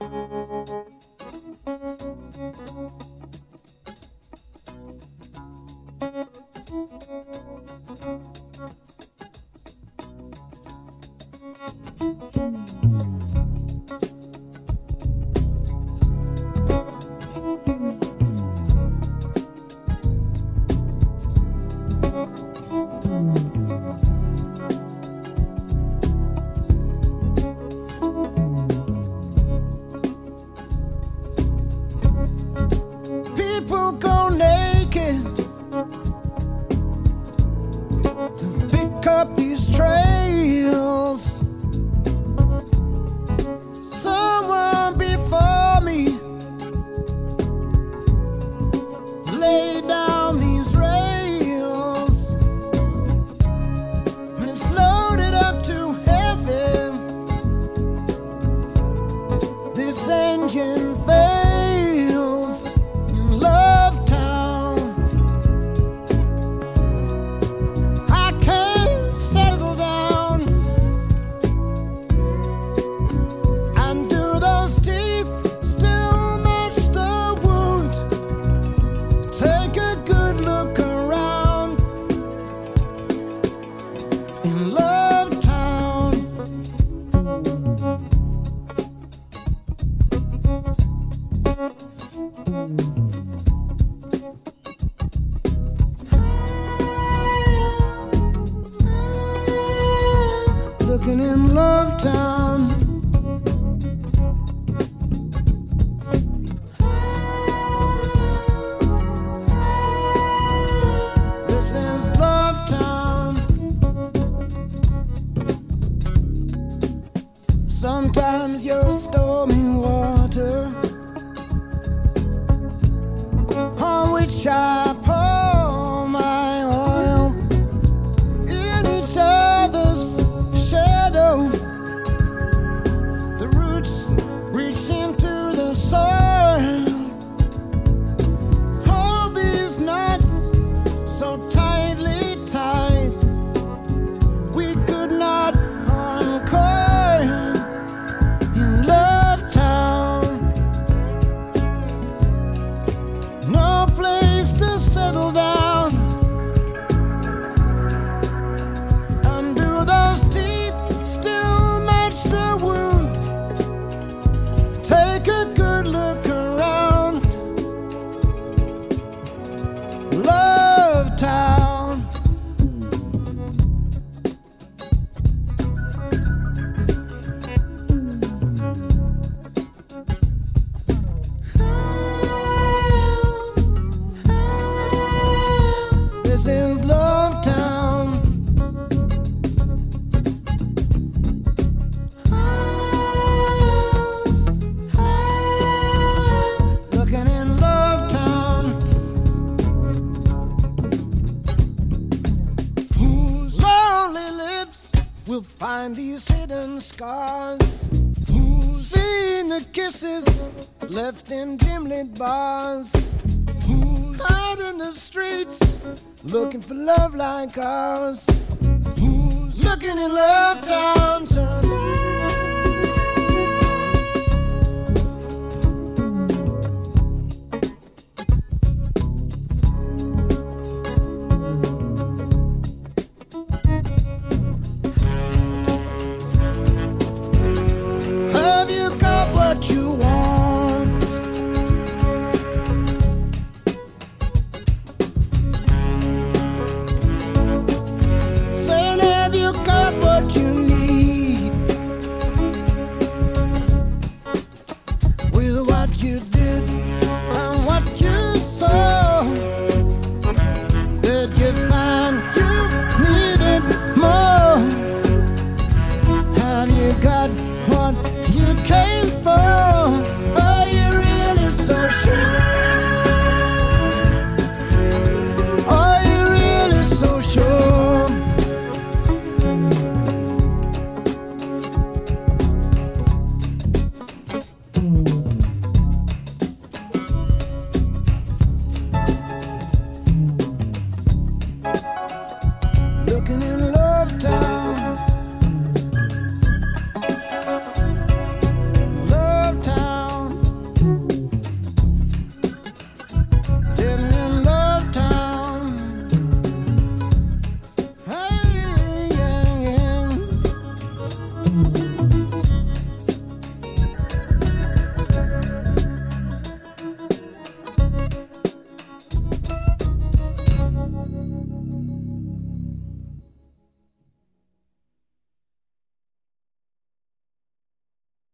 People go naked to pick up these trails. Someone before me laid down these rails. When it's loaded up to heaven, this engine fails in Love Town. I can't settle down. And do those teeth still match the wound? Take a good look around in Love Town. Looking in Love Town. This is Love Town. Sometimes you're stormy water on which I pour my oil in each other's shadow. The roots reach into the soil. Hold these knots so tightly tied, we could not uncoil in Love Town. No place to settle down. And do those teeth still match the wound? Take a good look around Love Town. This is Love Town. Looking in Love Town. Whose lonely lips will find these hidden scars? Who's seen the kisses left in dim lit bars? Who's out in the streets looking for love like ours? Who's looking in Love Town tonight?